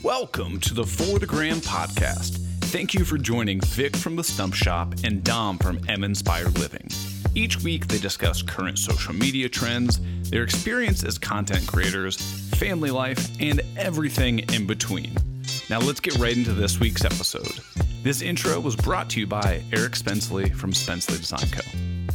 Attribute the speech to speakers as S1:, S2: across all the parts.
S1: Welcome to the For the Gram podcast. Thank you for joining Vic from The Stump Shop and Dom from M Inspired Living. Each week they discuss current social media trends, their experience as content creators, family life, and everything in between. Now let's get right into this week's episode. This intro was brought to you by Eric Spenceley from Spenceley Design Co.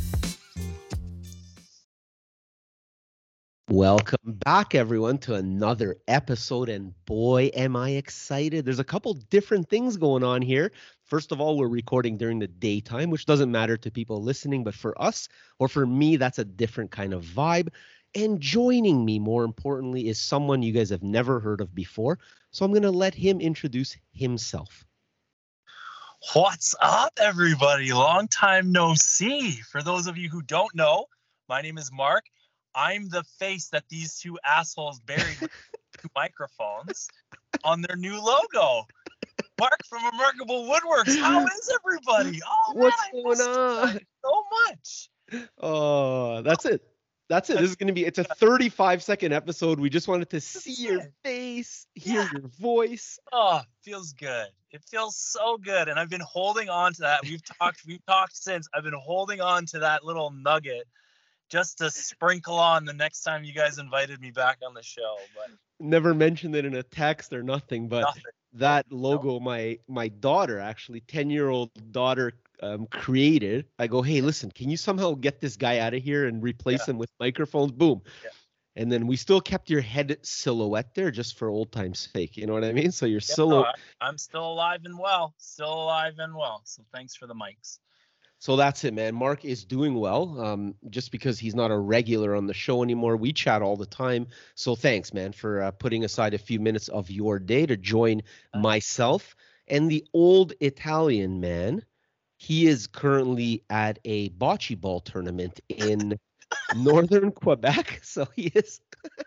S2: Welcome back, everyone, to another episode, and boy, am I excited. There's a couple different things going on here. First of all, we're recording during the daytime, which doesn't matter to people listening, but for us, or for me, that's a different kind of vibe. And joining me, more importantly, is someone you guys have never heard of before, so I'm going to let him introduce himself.
S3: What's up, everybody? Long time no see. For those of you who don't know, my name is Mark. I'm the face that these two assholes buried with two microphones on their new logo. Mark from Remarkable Woodworks. How is everybody? Oh,
S2: What's
S3: man,
S2: going on?
S3: So much.
S2: Oh, that's it. This is going to be, it's a 35-second episode. We just wanted to see your face, hear your voice.
S3: Oh, feels good. It feels so good. And I've been holding on to that. We've talked since. I've been holding on to that little nugget just to sprinkle on the next time you guys invited me back on the show. But
S2: never mentioned it in a text or nothing, but that logo, my daughter, actually 10-year-old daughter, created. I go, hey, listen, can you somehow get this guy out of here and replace him with microphones? Boom. Yeah. And then we still kept your head silhouette there just for old time's sake. You know what I mean? So your silhouette.
S3: No, I'm still alive and well. So thanks for the mics.
S2: So that's it, man. Mark is doing well. Just because he's not a regular on the show anymore, we chat all the time. So thanks, man, for putting aside a few minutes of your day to join myself and the old Italian man. He is currently at a bocce ball tournament in northern Quebec. So he is.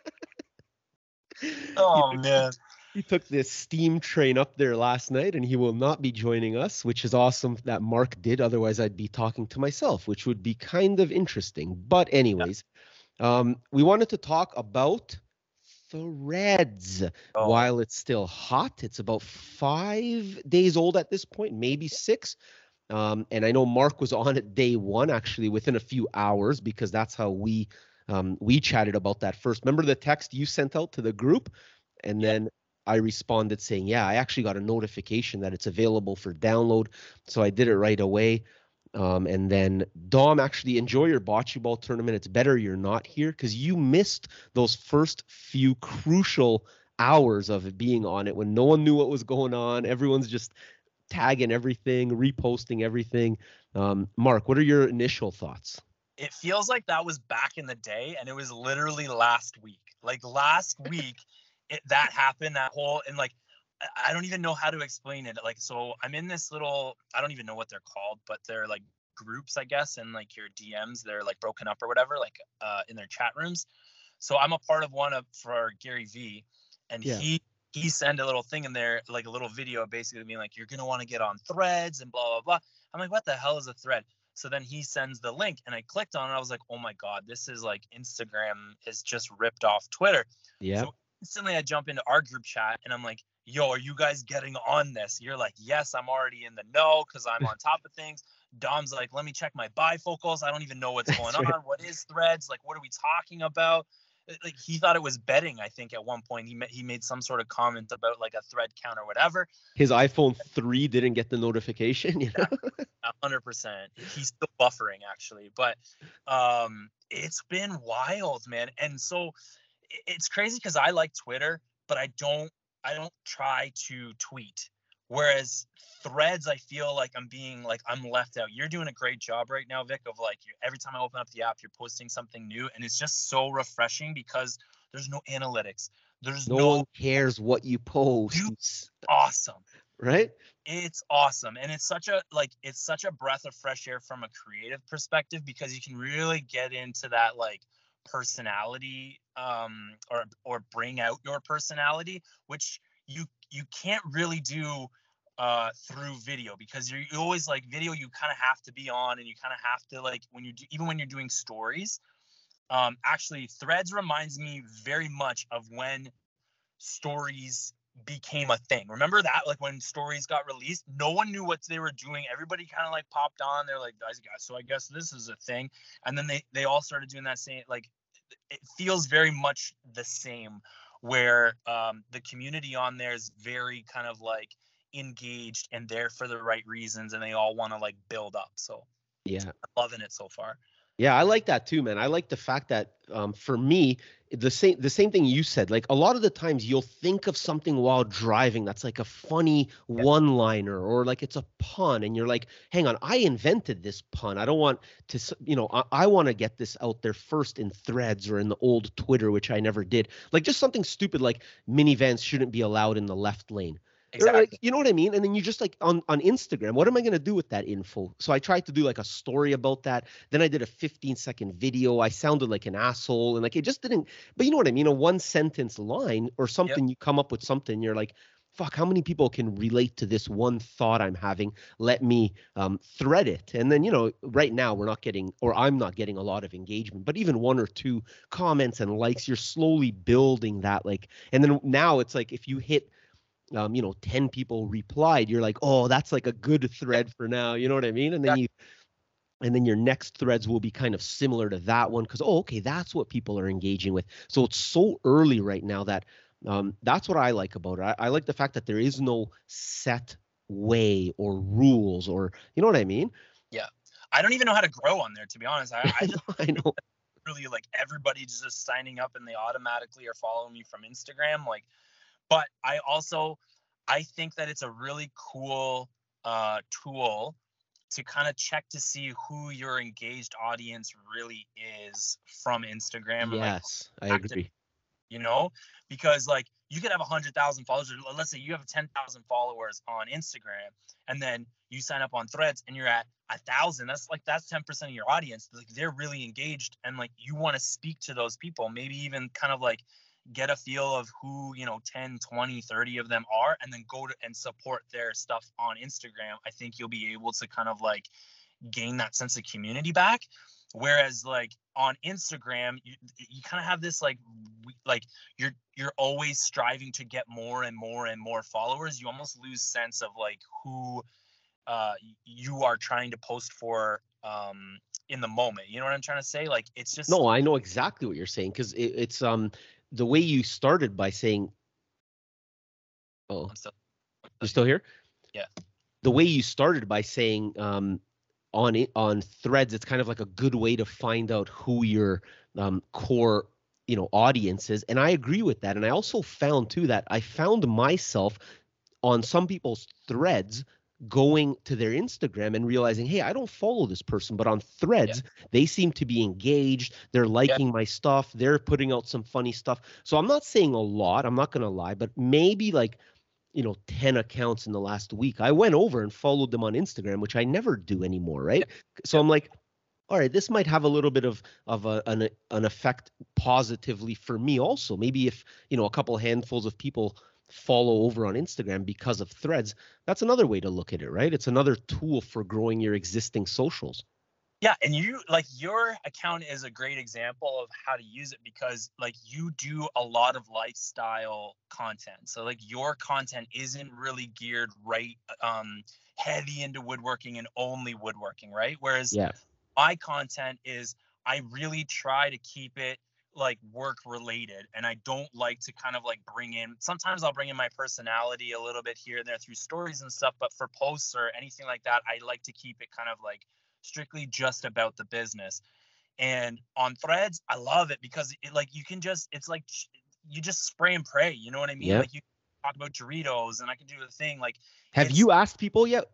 S3: Oh, man.
S2: He took this steam train up there last night, and he will not be joining us, which is awesome that Mark did. Otherwise, I'd be talking to myself, which would be kind of interesting. But anyways, we wanted to talk about Threads while it's still hot. It's about 5 days old at this point, maybe 6. And I know Mark was on it day one, actually, within a few hours, because that's how we chatted about that first. Remember the text you sent out to the group? And then I responded saying, yeah, I actually got a notification that it's available for download. So I did it right away. And then, Dom, actually enjoy your bocce ball tournament. It's better you're not here because you missed those first few crucial hours of it being on it when no one knew what was going on. Everyone's just tagging everything, reposting everything. Mark, what are your initial thoughts?
S3: It feels like that was back in the day, and it was literally last week. Like last week, that happened, that whole, and like, I don't even know how to explain it. Like, so I'm in this little, I don't even know what they're called, but they're like groups, I guess, and like your DMs, they're like broken up or whatever, like in their chat rooms. So I'm a part of one for Gary V, and he sent a little thing in there, like a little video basically being like, you're going to want to get on Threads and blah, blah, blah. I'm like, what the hell is a thread? So then he sends the link and I clicked on it. I was like, oh my God, this is like Instagram is just ripped off Twitter.
S2: Yeah.
S3: So instantly I jump into our group chat and I'm like, yo, are you guys getting on this? You're like, yes, I'm already in the know because I'm on top of things. Dom's like, let me check my bifocals. I don't even know what's going on. What is Threads? Like, what are we talking about? Like, he thought it was betting. I think at one point he made some sort of comment about like a thread count or whatever.
S2: His iPhone 3 didn't get the notification. You know?
S3: 100%. He's still buffering actually, but it's been wild, man. And so it's crazy because I like Twitter, but I don't try to tweet. Whereas Threads, I feel like I'm left out. You're doing a great job right now, Vic, of like every time I open up the app, you're posting something new, and it's just so refreshing because there's no analytics. There's
S2: no one cares what you post.
S3: It's awesome,
S2: right?
S3: It's awesome, and it's such a breath of fresh air from a creative perspective because you can really get into that like personality, or bring out your personality, which you can't really do through video because you always like video, you kind of have to be on and you kind of have to like even when you're doing stories. Actually, Threads reminds me very much of when stories became a thing. Remember that? Like when stories got released, no one knew what they were doing. Everybody kind of like popped on. They're like, so I guess this is a thing. And then they all started doing that same, like, it feels very much the same, where the community on there is very kind of like engaged and there for the right reasons, and they all want to like build up. So
S2: Yeah.
S3: I'm loving it so far.
S2: Yeah, I like that too, man. I like the fact that for me, the same thing you said. Like a lot of the times you'll think of something while driving that's like a funny one-liner or like it's a pun, and you're like, hang on, I invented this pun. I don't want to, I want to get this out there first in Threads or in the old Twitter, which I never did. Like just something stupid like minivans shouldn't be allowed in the left lane.
S3: Exactly.
S2: Like, you know what I mean? And then you just like on Instagram, what am I going to do with that info? So I tried to do like a story about that. Then I did a 15-second video. I sounded like an asshole and like it just didn't. But you know what I mean? A one sentence line or something, you come up with something. You're like, fuck, how many people can relate to this one thought I'm having? Let me thread it. And then, right now I'm not getting a lot of engagement, but even one or two comments and likes, you're slowly building that. Like, and then now it's like if you hit 10 people replied, you're like, oh, that's like a good thread for now. You know what I mean? And then your next threads will be kind of similar to that one because, okay, that's what people are engaging with. So it's so early right now that that's what I like about it. I like the fact that there is no set way or rules or, you know what I mean?
S3: Yeah. I don't even know how to grow on there, to be honest. I
S2: know.
S3: Really like everybody just signing up and they automatically are following me from Instagram. Like, but I think that it's a really cool tool to kind of check to see who your engaged audience really is from Instagram.
S2: Yes, I agree.
S3: Because like you could have 100,000 followers, or let's say you have 10,000 followers on Instagram, and then you sign up on Threads and you're at 1,000. That's 10% of your audience. Like they're really engaged, and like you want to speak to those people, maybe even kind of like get a feel of who 10, 20, 30 of them are, and then go to and support their stuff on Instagram. I think you'll be able to kind of like gain that sense of community back. Whereas like on Instagram, you kind of have this like you're always striving to get more and more and more followers. You almost lose sense of like who you are trying to post for in the moment. You know what I'm trying to say? Like it's just
S2: No, I know exactly what you're saying, because it's the way you started by saying, you're still here?
S3: Yeah.
S2: The way you started by saying on Threads, it's kind of like a good way to find out who your core audience is, and I agree with that. And I also found too that I found myself on some people's threads going to their Instagram and realizing, hey, I don't follow this person, but on Threads, they seem to be engaged. They're liking my stuff. They're putting out some funny stuff. So I'm not saying a lot, I'm not going to lie, but maybe like, 10 accounts in the last week, I went over and followed them on Instagram, which I never do anymore. Right. So I'm like, all right, this might have a little bit of an effect positively for me also. Maybe if, a couple handfuls of people follow over on Instagram because of Threads, that's another way to look at it, right? It's another tool for growing your existing socials.
S3: Yeah, and your account is a great example of how to use it, because like you do a lot of lifestyle content. So like your content isn't really geared heavy into woodworking and only woodworking, right? Whereas my content is, I really try to keep it like work related, and I don't like to kind of like sometimes I'll bring in my personality a little bit here and there through stories and stuff, but for posts or anything like that, I like to keep it kind of like strictly just about the business. And on Threads, I love it because it's like you just spray and pray, you know what I mean? Like you talk about Doritos and I can do the thing. Like,
S2: have you asked people yet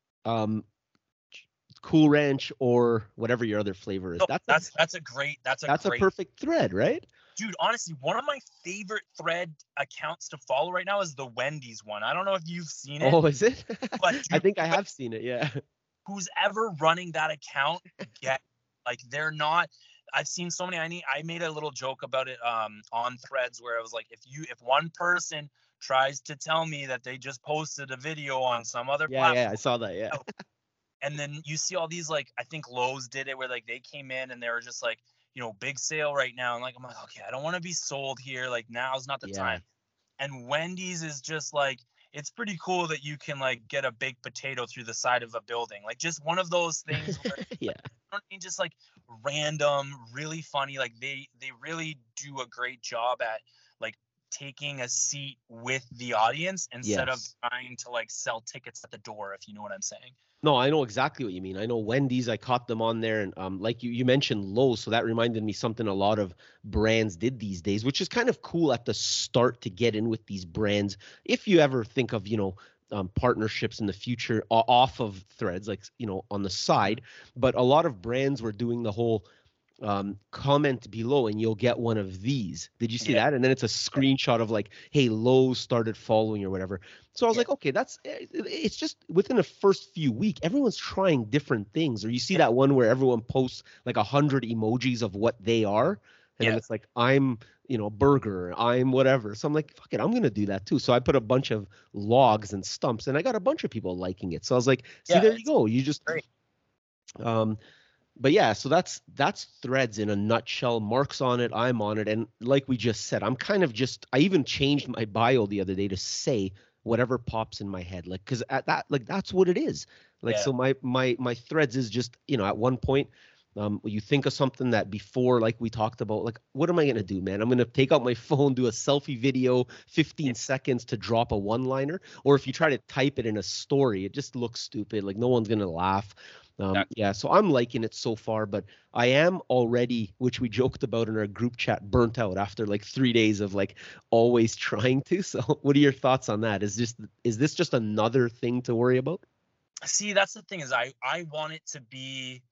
S2: Cool Ranch or whatever your other flavor is?
S3: That's a
S2: perfect thread, right?
S3: Dude, honestly, one of my favorite thread accounts to follow right now is the Wendy's one. I don't know if you've seen it.
S2: Oh, is it?
S3: But dude,
S2: I think I have seen it. Yeah.
S3: Who's ever running that account? They're not. I've seen so many. I made a little joke about it on Threads where I was like, if one person tries to tell me that they just posted a video on some other platform,
S2: I saw that. Yeah.
S3: And then you see all these, like, I think Lowe's did it where like they came in and they were just like, big sale right now. And like, I'm like, okay, I don't want to be sold here. Like now's not the time. And Wendy's is just like, it's pretty cool that you can like get a baked potato through the side of a building. Like just one of those things where
S2: Yeah.
S3: I mean, just like random, really funny. Like they really do a great job at like taking a seat with the audience instead of
S2: Yes.
S3: trying to like sell tickets at the door, if you know what I'm saying.
S2: No, I know exactly what you mean. I know Wendy's, I caught them on there, and like you mentioned Lowe's, so that reminded me something a lot of brands did these days, which is kind of cool at the start to get in with these brands. If you ever think of, partnerships in the future off of Threads, like, on the side, but a lot of brands were doing the whole comment below and you'll get one of these. Did you see
S3: Yeah.
S2: that? And then it's a screenshot of like, hey, Lowe's started following or whatever. So I was
S3: Yeah.
S2: like, okay, it's just within the first few weeks, everyone's trying different things. Or you see that one where everyone posts like 100 emojis of what they are. And then
S3: Yeah.
S2: it's like, I'm, burger, I'm whatever. So I'm like, fuck it, I'm going to do that too. So I put a bunch of logs and stumps and I got a bunch of people liking it. So I was like, see,
S3: Yeah,
S2: there you
S3: it's
S2: go. You just,
S3: great.
S2: But yeah, so that's Threads in a nutshell. Mark's on it, I'm on it, and like we just said, I'm kind of I even changed my bio the other day to say whatever pops in my head, like, because at that, like, that's what it is. Like,
S3: Yeah.
S2: so my Threads is just, at one point, you think of something that before, like we talked about, like, what am I gonna do, man? I'm gonna take out my phone, do a selfie video, 15 seconds to drop a one-liner, or if you try to type it in a story, it just looks stupid. Like no one's gonna laugh. Yeah, so I'm liking it so far, but I am already, which we joked about in our group chat, burnt out after like 3 days of like always trying to. So what are your thoughts on that? Is this just another thing to worry about?
S3: See, that's the thing is I want it to be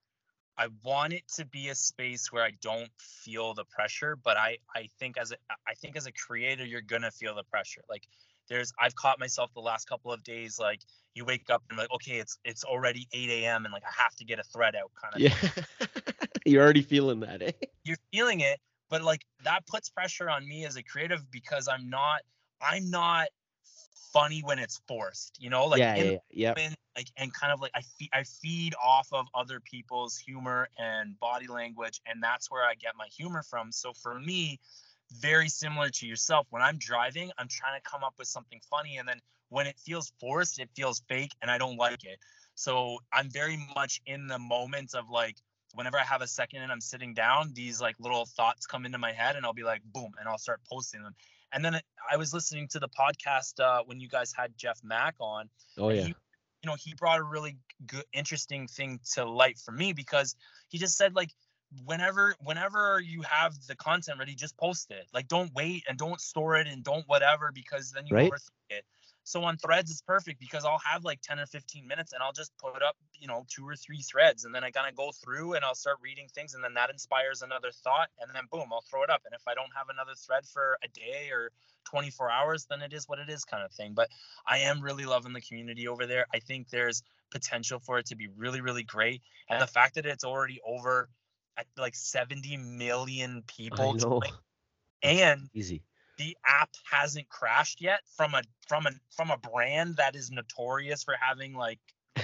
S3: a space where I don't feel the pressure, but I think as a creator, you're gonna feel the pressure. Like I've caught myself the last couple of days, like you wake up and like, okay, it's already 8 a.m. and like I have to get a thread out kind of
S2: Yeah.
S3: thing.
S2: You're already feeling that, eh?
S3: You're feeling it, but like that puts pressure on me as a creative because I'm not funny when it's forced, like
S2: Yeah.
S3: like, and kind of like I feed off of other people's humor and body language, and that's where I get my humor from. So for me, very similar to yourself, when I'm driving, I'm trying to come up with something funny, and then when it feels forced, it feels fake, and I don't like it. So I'm very much in the moment of like, whenever I have a second and I'm sitting down, these like little thoughts come into my head and I'll be like, boom, and I'll start posting them. And then I was listening to the podcast when you guys had Jeff Mack on,
S2: Oh
S3: and
S2: yeah.
S3: he brought a really good, interesting thing to light for me, because he just said like, whenever you have the content ready, just post it. Like, don't wait and don't store it and don't whatever, because then you
S2: Right?
S3: overthink it. So on Threads, it's perfect because I'll have like 10 or 15 minutes and I'll just put up, 2 or 3 threads, and then I kind of go through and I'll start reading things, and then that inspires another thought, and then boom, I'll throw it up. And if I don't have another thread for a day or 24 hours, then it is what it is, kind of thing. But I am really loving the community over there. I think there's potential for it to be really, really great. And the fact that it's already over at like 70 million
S2: I
S3: people
S2: know.
S3: and
S2: Easy.
S3: the app hasn't crashed yet from a brand that is notorious for having like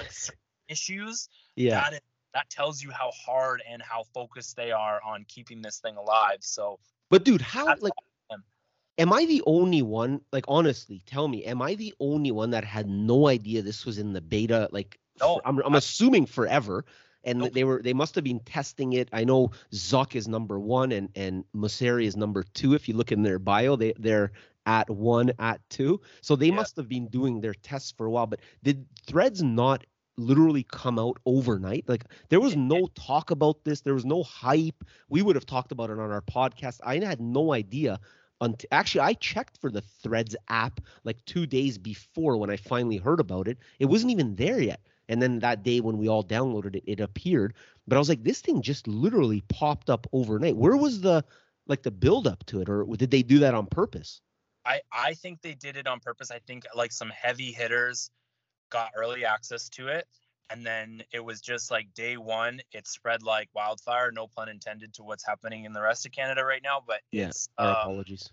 S3: issues.
S2: Yeah.
S3: That tells you how hard and how focused they are on keeping this thing alive. So
S2: But dude, how,
S3: that's
S2: like,
S3: awesome.
S2: am I the only one? Like, honestly, tell me, am I the only one that had no idea this was in the beta? Like,
S3: No,
S2: I'm assuming forever, and
S3: nope.
S2: they must have been testing it. I know Zuck is number 1 and Mosseri is number 2. If you look in their bio, they're at 1, at 2. So they
S3: Yeah.
S2: must have been doing their tests for a while. But did Threads not literally come out overnight? Like, there was no talk about this. There was no hype. We would have talked about it on our podcast. I had no idea. Actually, I checked for the Threads app like 2 days before when I finally heard about it. It wasn't even there yet. And then that day when we all downloaded it, it appeared. But I was like, this thing just literally popped up overnight. Where was the build up to it, or did they do that on purpose?
S3: I think they did it on purpose. I think like some heavy hitters got early access to it, and then it was just like day one, it spread like wildfire, no pun intended, to what's happening in the rest of Canada right now. But
S2: Yeah,
S3: it's
S2: our apologies.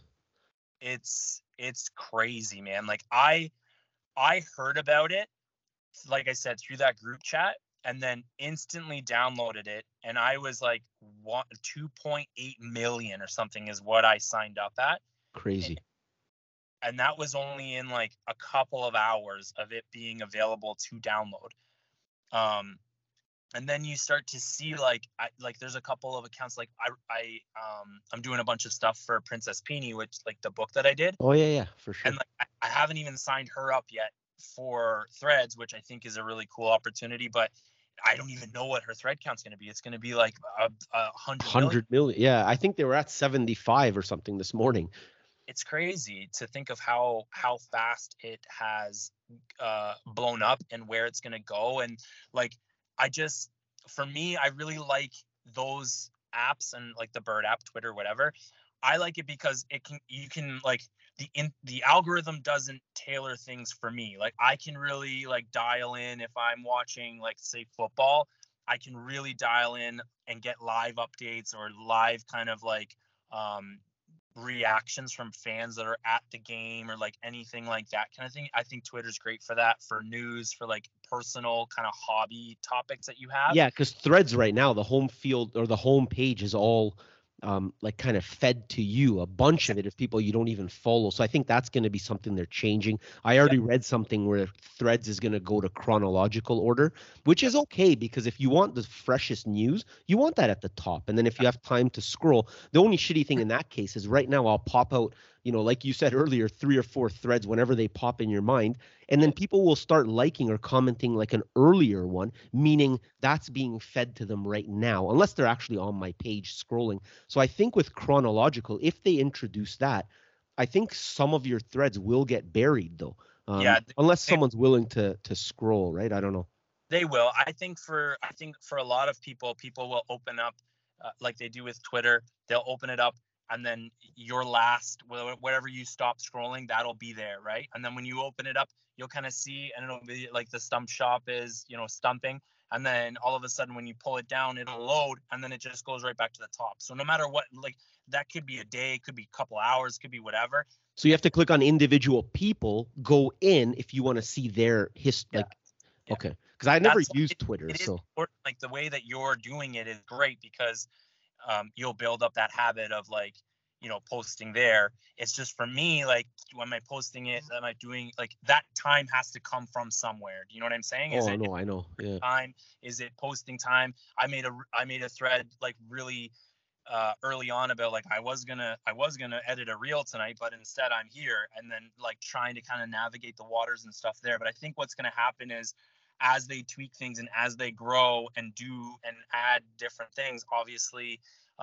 S3: it's crazy, man. Like I heard about it, like I said, through that group chat, and then instantly downloaded it, and I was like, what, 2.8 million or something is what I signed up at.
S2: Crazy.
S3: and that was only in like a couple of hours of it being available to download. And then you start to see like there's a couple of accounts, like I'm doing a bunch of stuff for Princess Peony, which like the book that I did.
S2: Oh yeah, for sure.
S3: And like I haven't even signed her up yet for Threads, which I think is a really cool opportunity, but I don't even know what her thread count's going to be. It's going to be like 100
S2: million. Yeah, I think they were at 75 or something this morning.
S3: It's crazy to think of how fast it has blown up and where it's going to go. And like, for me, I really like those apps, and like the Bird app, Twitter, whatever. I like it because you can like the algorithm doesn't tailor things for me. Like I can really like dial in if I'm watching like say football, I can really dial in and get live updates or live kind of like reactions from fans that are at the game or like anything like that kind of thing. I think Twitter's great for that, for news, for like personal kind of hobby topics that you have.
S2: Yeah, because Threads right now, the home field or the home page is all like kind of fed to you, a bunch of it of people you don't even follow. So I think that's going to be something they're changing. I already read something where Threads is going to go to chronological order, which is okay, because if you want the freshest news, you want that at the top. And then if you have time to scroll, the only shitty thing in that case is right now I'll pop out, you know, like you said earlier, 3 or 4 threads whenever they pop in your mind. And then people will start liking or commenting like an earlier one, meaning that's being fed to them right now, unless they're actually on my page scrolling. So I think with chronological, if they introduce that, I think some of your threads will get buried though. Unless someone's willing to scroll, right? I don't know.
S3: They will. I think for a lot of people will open up like they do with Twitter. They'll open it up, and then your last, whatever you stop scrolling, that'll be there, right? And then when you open it up, you'll kind of see, and it'll be like the Stump Shop is, you know, stumping. And then all of a sudden when you pull it down, it'll load, and then it just goes right back to the top. So no matter what, like that could be a day, it could be a couple hours, could be whatever.
S2: So you have to click on individual people, go in if you want to see their history.
S3: Yeah.
S2: Like, yeah. Okay. Because I never used Twitter. So
S3: like the way that you're doing it is great, because you'll build up that habit of like, you know, posting there. It's just for me, like, am I posting it? Am I doing like that? Time has to come from somewhere. Do you know what I'm saying?
S2: I know. Yeah.
S3: Time, is it posting time? I made a thread like really early on about like I was gonna edit a reel tonight, but instead I'm here, and then like trying to kind of navigate the waters and stuff there. But I think what's gonna happen is, as they tweak things and as they grow and do and add different things, obviously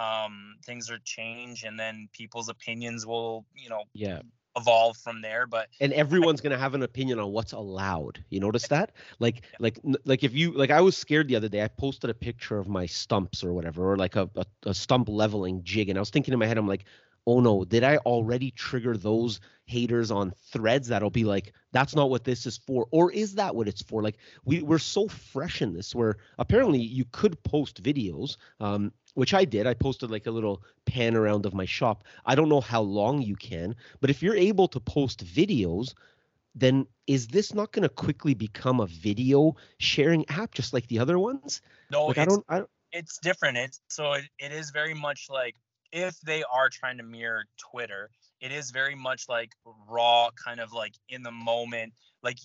S3: things are change, and then people's opinions will, you know, evolve from there. But
S2: and everyone's gonna have an opinion on what's allowed. You notice that? Like if you, like, I was scared the other day. I posted a picture of my stumps or whatever, or like a stump leveling jig, and I was thinking in my head, I'm like, oh no, did I already trigger those haters on Threads that'll be like, that's not what this is for? Or is that what it's for? Like we're so fresh in this, where apparently you could post videos, which I did. I posted like a little pan around of my shop. I don't know how long you can, but if you're able to post videos, then is this not going to quickly become a video sharing app just like the other ones?
S3: No,
S2: like,
S3: it's different. It is very much like, if they are trying to mirror Twitter, it is very much like raw, kind of like in the moment. Like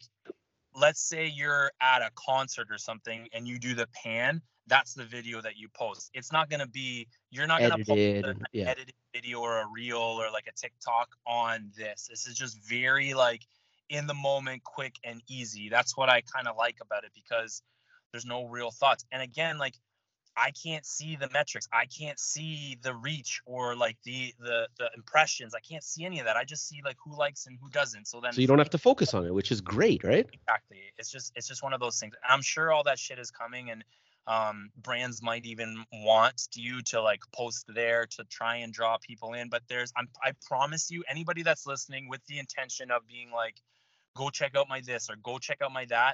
S3: let's say you're at a concert or something and you do the pan, that's the video that you post. It's not going to be, you're not going to post an edited video or a reel or like a TikTok on this. This is just very like in the moment, quick and easy. That's what I kind of like about it, because there's no real thoughts. And again, like, I can't see the metrics. I can't see the reach or like the impressions. I can't see any of that. I just see like who likes and who doesn't. So you
S2: don't have to focus on it, which is great, right?
S3: Exactly. It's just one of those things. I'm sure all that shit is coming, and brands might even want you to like post there to try and draw people in. But I promise you, anybody that's listening with the intention of being like, go check out my this or go check out my that,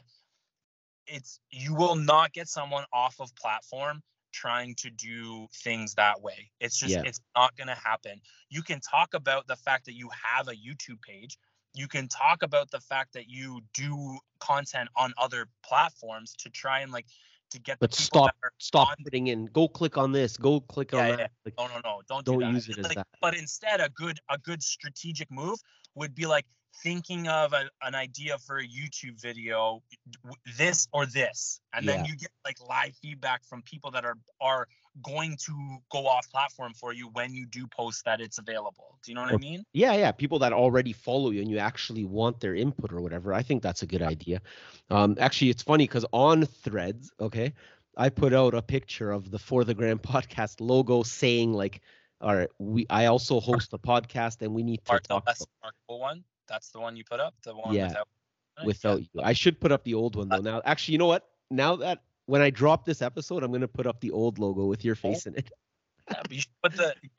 S3: you will not get someone off of platform trying to do things that way. It's just, it's not going to happen. You can talk about the fact that you have a YouTube page. You can talk about the fact that you do content on other platforms to try and like to get.
S2: But stop putting in. Go click on this. Go click on that.
S3: Like, no. Don't
S2: do
S3: that.
S2: Use it as
S3: like,
S2: that.
S3: But instead, a good strategic move would be like thinking of an idea for a YouTube video, this or this, and then you get like live feedback from people that are going to go off platform for you when you do post that it's available. Do you know what I mean?
S2: Yeah. People that already follow you and you actually want their input or whatever. I think that's a good idea. Actually, it's funny because on Threads, okay, I put out a picture of the For the Gram podcast logo saying like, all right, I also host a podcast and we need to talk.
S3: That's the remarkable one. That's the one you put up. The one
S2: without you. I should put up the old one though. Now, actually, you know what? Now that when I drop this episode, I'm gonna put up the old logo with your face in it.
S3: Yeah, but you should put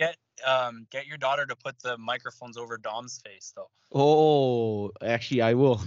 S3: get your daughter to put the microphones over Dom's face though.
S2: Oh, actually, I will.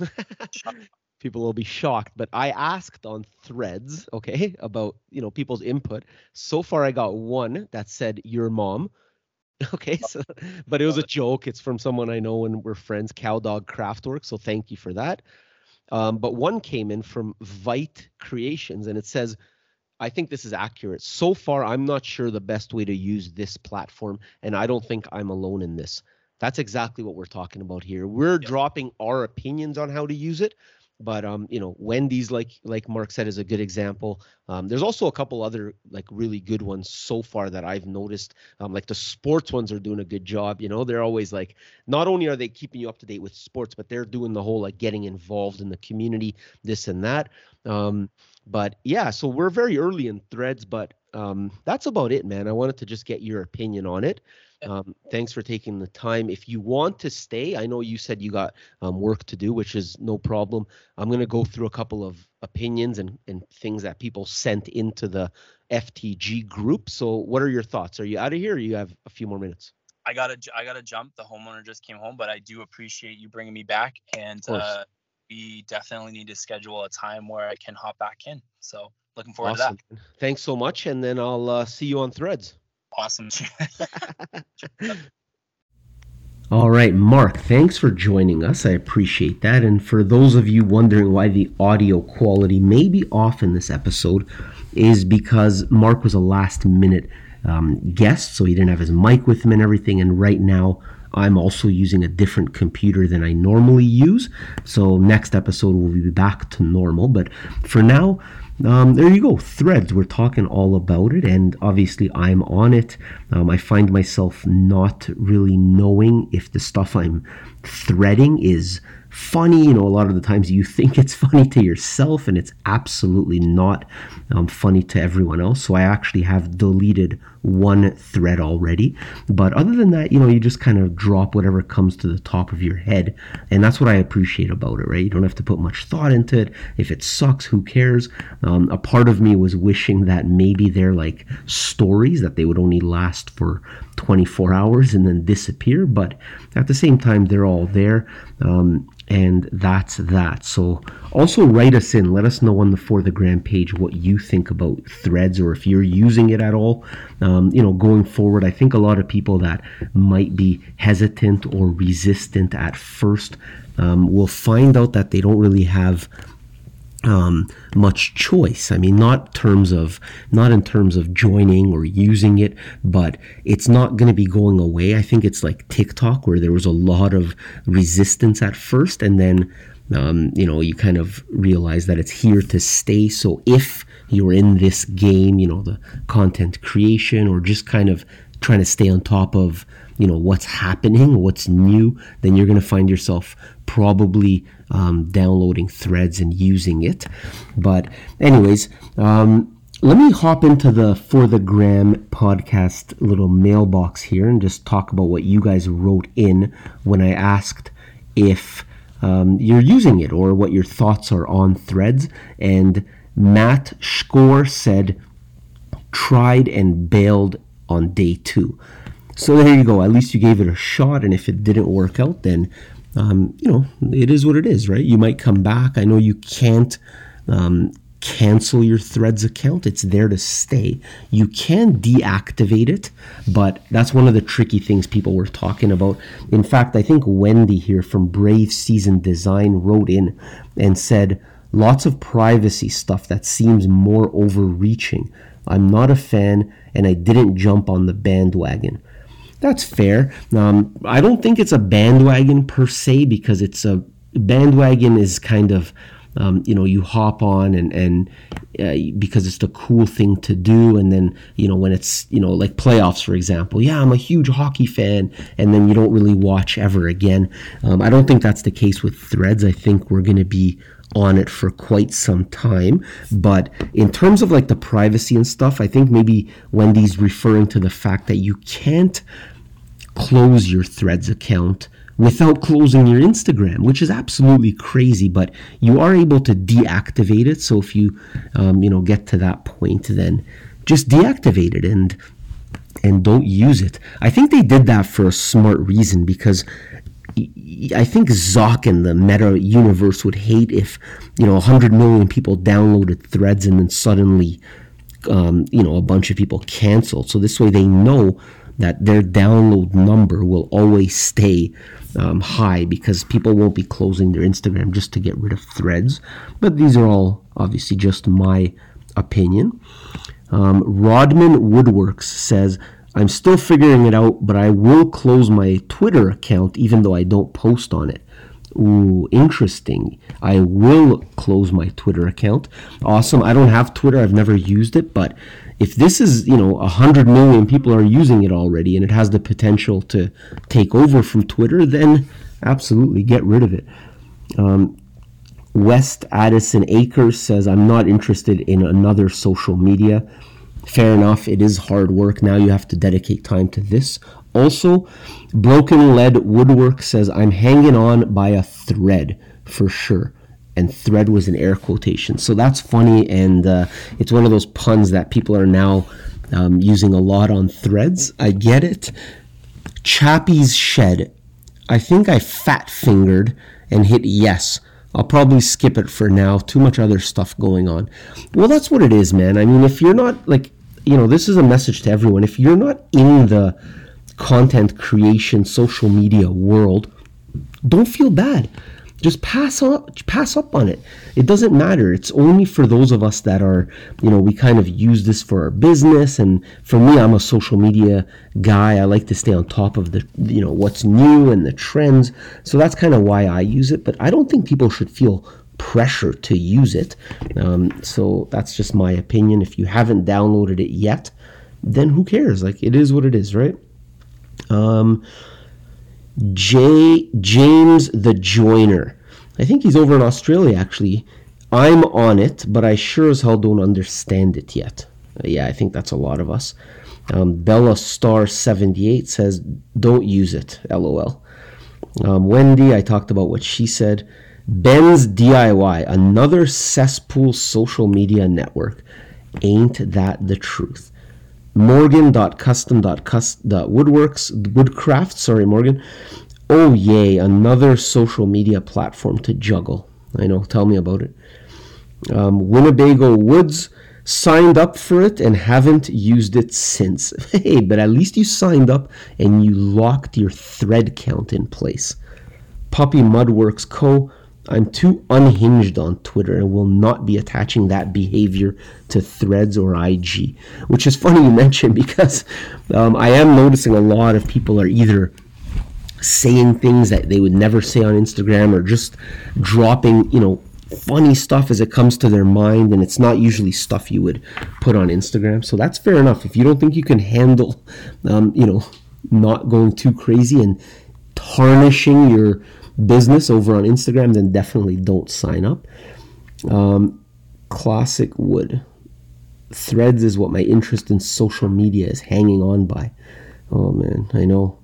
S2: People will be shocked, but I asked on Threads, okay, about people's input. So far, I got one that said your mom. Okay, so but it was a joke. It's from someone I know and we're friends, Cowdog Craftwork. So thank you for that. But one came in from Vite Creations, and it says, I think this is accurate. So far, I'm not sure the best way to use this platform, and I don't think I'm alone in this. That's exactly what we're talking about here. We're dropping our opinions on how to use it. But Wendy's, like Mark said, is a good example. There's also a couple other like really good ones so far that I've noticed. Like the sports ones are doing a good job. They're always like, not only are they keeping you up to date with sports, but they're doing the whole like getting involved in the community, this and that. But yeah, so we're very early in Threads, but that's about it, man. I wanted to just get your opinion on it. Thanks for taking the time. If you want to stay, I know you said you got work to do, which is no problem. I'm going to go through a couple of opinions and things that people sent into the FTG group. So what are your thoughts? Are you out of here or you have a few more minutes?
S3: I gotta jump. The homeowner just came home, but I do appreciate you bringing me back. And we definitely need to schedule a time where I can hop back in. So looking forward to that.
S2: Thanks so much. And then I'll see you on Threads.
S3: Awesome.
S2: All right, Mark, thanks for joining us. I appreciate that. And for those of you wondering why the audio quality may be off in this episode, is because Mark was a last-minute guest, so he didn't have his mic with him and everything. And right now, I'm also using a different computer than I normally use. So next episode, we'll be back to normal. But for now, there you go, Threads. We're talking all about it, and obviously I'm on it. I find myself not really knowing if the stuff I'm threading is funny. A lot of the times you think it's funny to yourself, and it's absolutely not funny to everyone else. So I actually have deleted one thread already. But other than that, you just kind of drop whatever comes to the top of your head. And that's what I appreciate about it, right? You don't have to put much thought into it. If it sucks, who cares? A part of me was wishing that maybe they're like stories, that they would only last for 24 hours and then disappear. But at the same time, they're all there. And that's that. So also write us in. Let us know on the For the Gram page what you think about Threads, or if you're using it at all. Going forward, I think a lot of people that might be hesitant or resistant at first will find out that they don't really have much choice. I mean, not in terms of joining or using it, but it's not going to be going away. I think it's like TikTok, where there was a lot of resistance at first, and then you kind of realize that it's here to stay. So if you're in this game, the content creation, or just kind of trying to stay on top of what's happening, what's new, then you're going to find yourself probably downloading Threads and using it. But anyways, let me hop into the For the Gram podcast little mailbox here and just talk about what you guys wrote in when I asked if you're using it or what your thoughts are on Threads. And Matt Schcore said, tried and bailed on day 2. So there you go. At least you gave it a shot. And if it didn't work out, then, it is what it is, right? You might come back. I know you can't cancel your Threads account. It's there to stay. You can deactivate it, but that's one of the tricky things people were talking about. In fact, I think Wendy here from Brave Season Design wrote in and said, lots of privacy stuff that seems more overreaching. I'm not a fan, and I didn't jump on the bandwagon. That's fair. I don't think it's a bandwagon per se, because it's a bandwagon is kind of, you hop on and because it's the cool thing to do. And then, when it's, like playoffs, for example, yeah, I'm a huge hockey fan. And then you don't really watch ever again. I don't think that's the case with Threads. I think we're going to be on it for quite some time. But in terms of like the privacy and stuff, I think maybe Wendy's referring to the fact that you can't close your Threads account without closing your Instagram, which is absolutely crazy, but you are able to deactivate it. So if you get to that point, then just deactivate it and don't use it. I think they did that for a smart reason, because I think Zuck and the Meta universe would hate if 100 million people downloaded Threads and then suddenly a bunch of people canceled. So this way they know that their download number will always stay high, because people won't be closing their Instagram just to get rid of Threads. But these are all obviously just my opinion. Rodman Woodworks says, I'm still figuring it out, but I will close my Twitter account even though I don't post on it. Ooh, interesting. I will close my Twitter account. Awesome. I don't have Twitter. I've never used it, but if this is, 100 million people are using it already and it has the potential to take over from Twitter, then absolutely get rid of it. West Addison Acres says, I'm not interested in another social media. Fair enough. It is hard work. Now you have to dedicate time to this. Also, Broken Lead Woodwork says, I'm hanging on by a thread for sure. And thread was in air quotations. So that's funny, and it's one of those puns that people are now using a lot on Threads. I get it. Chappie's Shed. I think I fat fingered and hit yes. I'll probably skip it for now. Too much other stuff going on. Well, that's what it is, man. I mean, if you're not this is a message to everyone. If you're not in the content creation, social media world, don't feel bad. Just pass up on it. It doesn't matter. It's only for those of us that are, we kind of use this for our business. And for me, I'm a social media guy. I like to stay on top of the, what's new and the trends. So that's kind of why I use it. But I don't think people should feel pressure to use it. So that's just my opinion. If you haven't downloaded it yet, then who cares? Like, it is what it is, right? James the Joiner. I think he's over in Australia, actually. I'm on it, but I sure as hell don't understand it yet. Yeah, I think that's a lot of us. Bella Star 78 says, don't use it, LOL. Wendy, I talked about what she said. Ben's DIY, another cesspool social media network. Ain't that the truth? Morgan.custom.woodworks, Oh yay, another social media platform to juggle. I know, tell me about it. Winnebago Woods, signed up for it and haven't used it since. Hey, but at least you signed up and you locked your thread count in place. Puppy Mudworks Co., I'm too unhinged on Twitter and will not be attaching that behavior to Threads or IG. Which is funny you mentioned, because I am noticing a lot of people are either saying things that they would never say on Instagram, or just dropping, funny stuff as it comes to their mind, and it's not usually stuff you would put on Instagram. So that's fair enough. If you don't think you can handle, not going too crazy and tarnishing your business over on Instagram, then definitely don't sign up. Classic Wood. Threads is what my interest in social media is hanging on by. Oh man, I know.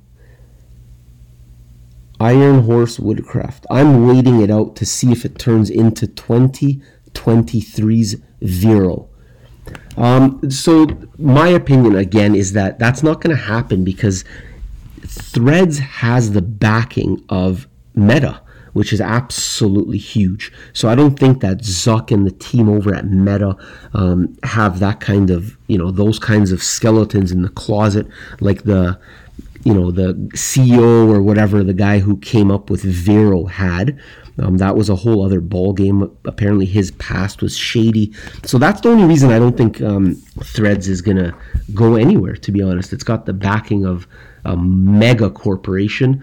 S2: Iron Horse Woodcraft. I'm waiting it out to see if it turns into 2023's Vero. So my opinion again is that that's not going to happen, because Threads has the backing of Meta, which is absolutely huge. So I don't think that Zuck and the team over at Meta have that kind of, those kinds of skeletons in the closet, like the the CEO or whatever, the guy who came up with Vero had. That was a whole other ball game. Apparently his past was shady. So that's the only reason I don't think Threads is going to go anywhere, to be honest. It's got the backing of a mega corporation.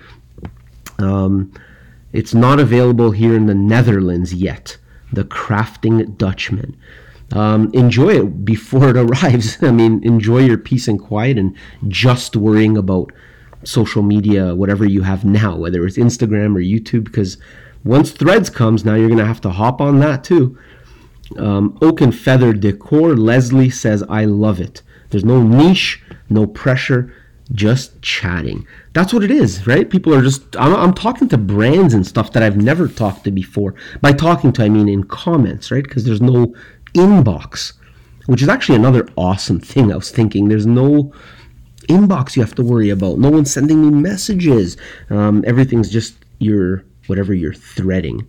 S2: It's not available here in the Netherlands yet. The Crafting Dutchman. Enjoy it before it arrives. I mean, enjoy your peace and quiet and just worrying about social media, whatever you have now, whether it's Instagram or YouTube, because once Threads comes, now you're going to have to hop on that too. Oak and Feather Decor, Leslie says, I love it. There's no niche, no pressure, just chatting. That's what it is, right? People are just, I'm talking to brands and stuff that I've never talked to before. By talking to, I mean in comments, right? Because there's no inbox, which is actually another awesome thing I was thinking. There's no inbox you have to worry about. No one's sending me messages. Everything's just whatever you're threading.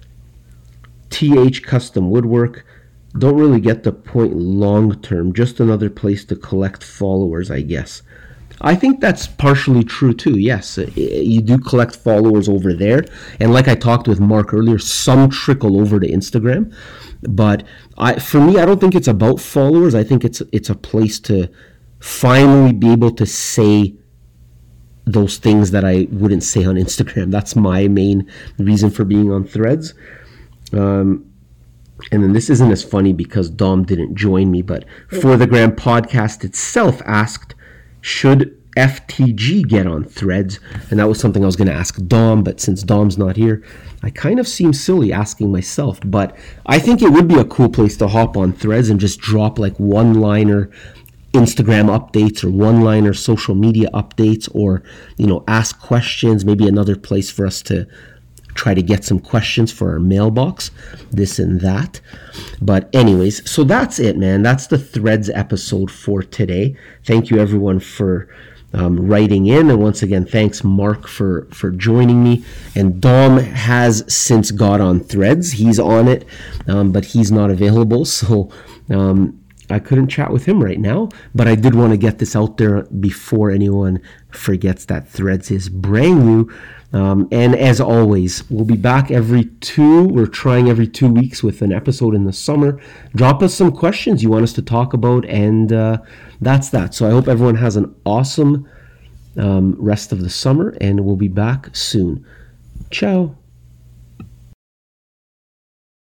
S2: TH Custom Woodwork, don't really get the point long term, just another place to collect followers, I guess. I think that's partially true too. Yes, you do collect followers over there, and like I talked with Mark earlier, some trickle over to Instagram. But for me, I don't think it's about followers. I think it's a place to finally be able to say those things that I wouldn't say on Instagram. That's my main reason for being on Threads. And then this isn't as funny because Dom didn't join me, but For the Gram podcast itself asked, should FTG get on Threads? And that was something I was going to ask Dom, but since Dom's not here, I kind of seem silly asking myself. But I think it would be a cool place to hop on Threads and just drop like one-liner Instagram updates or one-liner social media updates, or ask questions. Maybe another place for us to try to get some questions for our mailbox, this and that. But anyways, so that's it, man. That's the Threads episode for today. Thank you everyone for writing in, and once again, thanks Mark for joining me. And Dom has since got on Threads. He's on it, but he's not available, so I couldn't chat with him right now, but I did want to get this out there before anyone forgets that Threads is brand new. And as always, we'll be back we're trying every 2 weeks with an episode in the summer. Drop us some questions you want us to talk about, and that's that. So I hope everyone has an awesome rest of the summer, and we'll be back soon. Ciao.